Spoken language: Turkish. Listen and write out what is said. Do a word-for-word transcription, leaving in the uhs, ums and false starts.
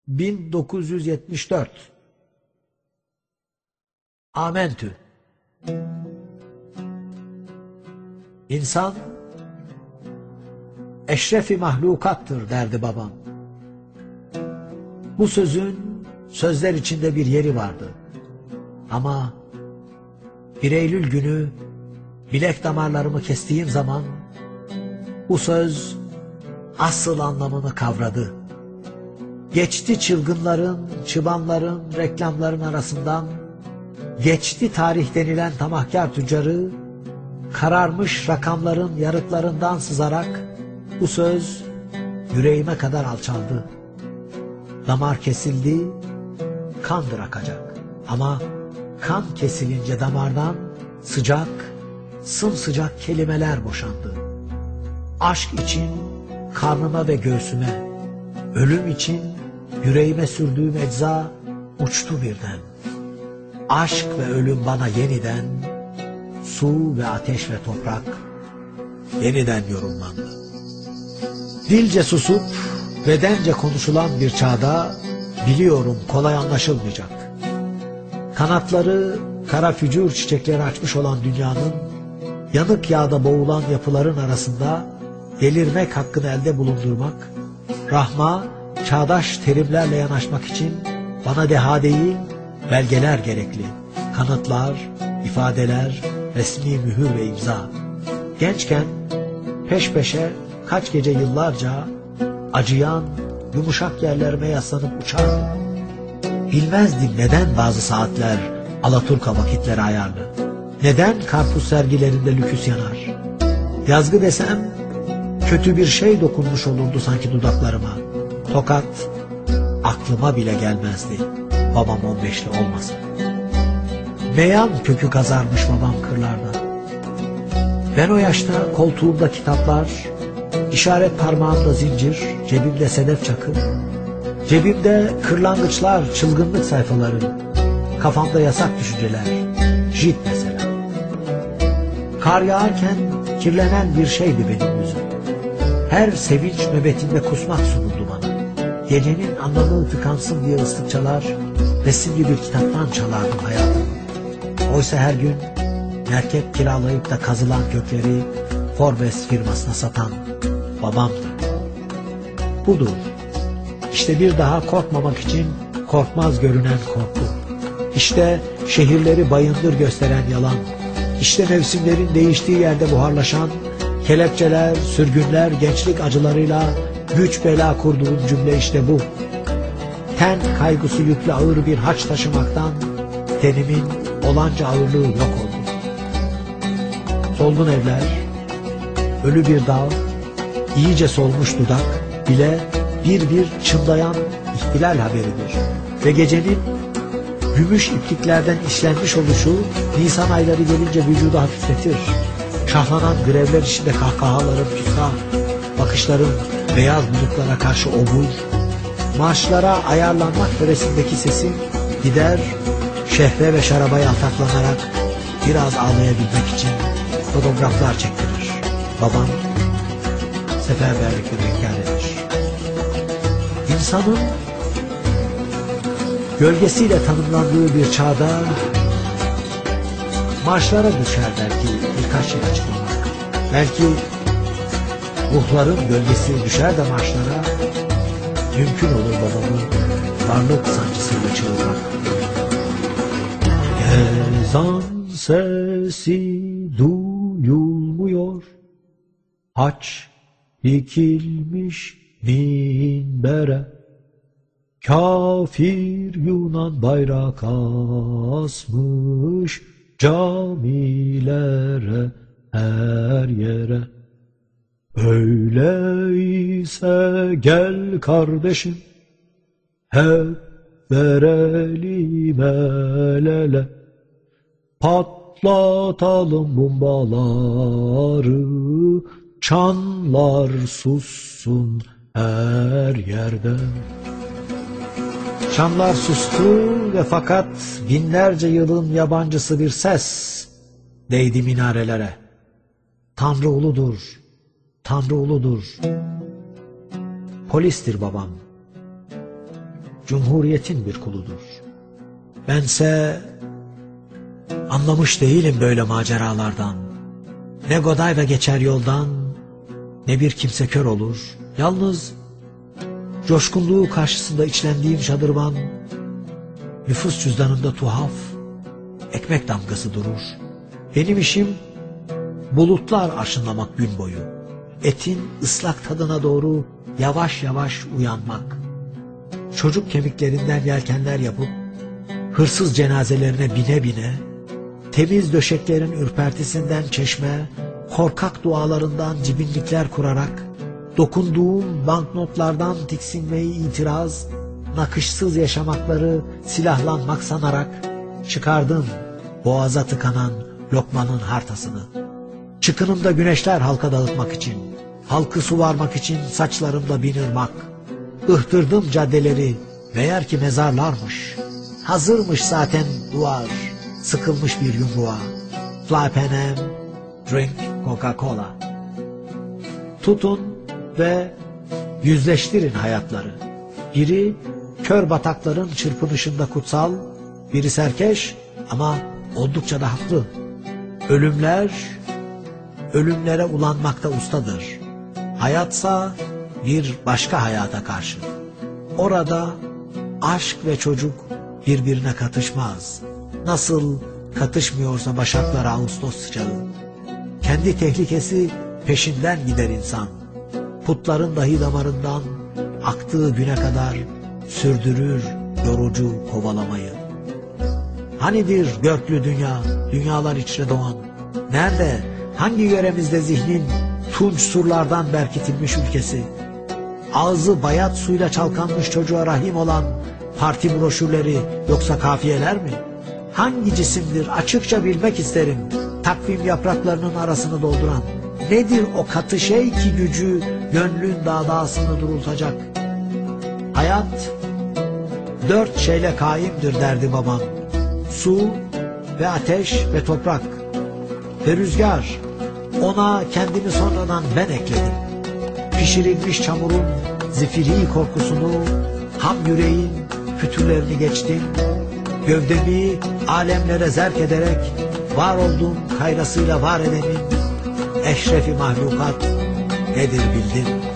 bin dokuz yüz yetmiş dört. Amentü. İnsan eşrefi mahlukattır derdi babam. Bu sözün sözler içinde bir yeri vardı. Ama bir Eylül günü bilek damarlarımı kestiğim zaman bu söz asıl anlamını kavradı. Geçti çılgınların, çıbanların, reklamların arasından, geçti tarih denilen tamahkar tüccarı, kararmış rakamların yarıklarından sızarak bu söz yüreğime kadar alçaldı. Damar kesildi, kandır akacak. Ama kan kesilince damardan sıcak, sımsıcak kelimeler boşandı. Aşk için karnıma ve göğsüme, ölüm için yüreğime sürdüğüm ecza uçtu birden. Aşk ve ölüm bana yeniden, su ve ateş ve toprak yeniden yorumlandı. Dilce susup bedence konuşulan bir çağda biliyorum kolay anlaşılmayacak. Kanatları kara fücur çiçekleri açmış olan dünyanın yanık yağda boğulan yapıların arasında delirmek hakkını elde bulundurmak, rahma, çağdaş terimlerle yanaşmak için bana deha değil, belgeler gerekli. Kanıtlar, ifadeler, resmi mühür ve imza. Gençken peş peşe kaç gece yıllarca acıyan, yumuşak yerlerime yaslanıp uçardım. Bilmezdim neden bazı saatler Alaturka vakitleri ayarlı. Neden karpuz sergilerinde lüküs yanar. Yazgı desem kötü bir şey dokunmuş olurdu sanki dudaklarıma. Tokat aklıma bile gelmezdi babam on beşli olmasa. Meyan kökü kazarmış babam kırlarda. Ben o yaşta koltuğumda kitaplar, işaret parmağımda zincir, cebimde sedef çakı, cebimde kırlangıçlar, çılgınlık sayfaları, kafamda yasak düşünceler, jit mesela. Kar yağarken kirlenen bir şeydi benim yüzüm. Her sevinç nöbetinde kusmak sunuldu bana. Gecenin anlamı tıkansın diye ıslık çalar, resimli bir kitaptan çalardım hayatımı. Oysa her gün merkep kiralayıp da kazılan kökleri Forbes firmasına satan babamdı. Budur. İşte bir daha korkmamak için korkmaz görünen korku. İşte şehirleri bayındır gösteren yalan. İşte mevsimlerin değiştiği yerde buharlaşan kelepçeler, sürgünler, gençlik acılarıyla güç bela kurduğum cümle işte bu. Ten kaygısı yüklü ağır bir haç taşımaktan tenimin olanca ağırlığı yok oldu. Solgun evler, ölü bir dağ, iyice solmuş dudak bile bir bir çınlayan ihtilal haberidir. Ve gecenin gümüş ipliklerden işlenmiş oluşu Nisan ayları gelince vücudu hafifletir. Şahlanan grevler içinde kahkahaların tutsa, bakışların beyaz bulutlara karşı obur, marşlara ayarlanmak höresindeki sesin gider, şehre ve şaraba yaltaklanarak biraz ağlayabilmek için fotoğraflar çektirir. Babam seferberlikle bekar eder. İnsanın gölgesiyle tanımlandığı bir çağda marşlara düşer belki birkaç yıl açıklamak. Belki ruhların gölgesi düşer de marşlara, mümkün olur babamın varlık sancısıyla çığırmak. Ezan sesi duyulmuyor, haç dikilmiş minbere, kafir Yunan bayrak asmış camilere, her yere. Öyleyse gel kardeşim, hep verelim el ele, patlatalım bombaları, çanlar sussun her yerde. Çanlar sustu ve fakat binlerce yılın yabancısı bir ses değdi minarelere. Tanrı uludur, Tanrı uludur. Polistir babam. Cumhuriyetin bir kuludur. Bense anlamış değilim böyle maceralardan. Ne Godayva geçer yoldan, ne bir kimse kör olur. Yalnız coşkunluğu karşısında içlendiğim şadırvan, nüfus cüzdanında tuhaf, ekmek damgası durur. Benim işim bulutlar arşınlamak gün boyu. Etin ıslak tadına doğru yavaş yavaş uyanmak. Çocuk kemiklerinden yelkenler yapıp, hırsız cenazelerine bine bine, temiz döşeklerin ürpertisinden çeşme, korkak dualarından cibinlikler kurarak, dokunduğum banknotlardan tiksinmeyi itiraz, nakışsız yaşamakları silahlanmak sanarak, çıkardım boğaza tıkanan lokmanın hartasını. Çıkınımda güneşler halka dağıtmak için, halkı suvarmak için saçlarımda bin ırmak. Ihtırdım caddeleri, meğer ki mezarlarmış. Hazırmış zaten duvar, sıkılmış bir yumruğa. Fly Pan Am, drink Coca-Cola. Tutun ve yüzleştirin hayatları. Biri kör batakların çırpınışında kutsal, biri serkeş ama oldukça da haklı. Ölümler, ölümlere ulanmakta ustadır. Hayatsa bir başka hayata karşı. Orada aşk ve çocuk birbirine katışmaz. Nasıl katışmıyorsa başaklar Ağustos sıcağı. Kendi tehlikesi peşinden gider insan. Putların dahi damarından aktığı güne kadar sürdürür yorucu kovalamayı. Hanidir göklü dünya, dünyalar içre doğan? Nerede, hangi yöremizde zihnin tunç surlardan berkitilmiş ülkesi? Ağzı bayat suyla çalkanmış çocuğa rahim olan parti broşürleri yoksa kafiyeler mi? Hangi cisimdir açıkça bilmek isterim, takvim yapraklarının arasını dolduran? Nedir o katı şey ki gücü gönlün dağdağısını durultacak? Hayat dört şeyle kaimdir derdi babam. Su ve ateş ve toprak ve rüzgar. Ona kendimi sonradan ben ekledim. Pişirilmiş çamurun zifiri korkusunu, ham yüreğin fütürlerini geçtim. Gövdemi alemlere zerk ederek var olduğum kayrasıyla var edenin eşrefi mahlukat nedir bildim.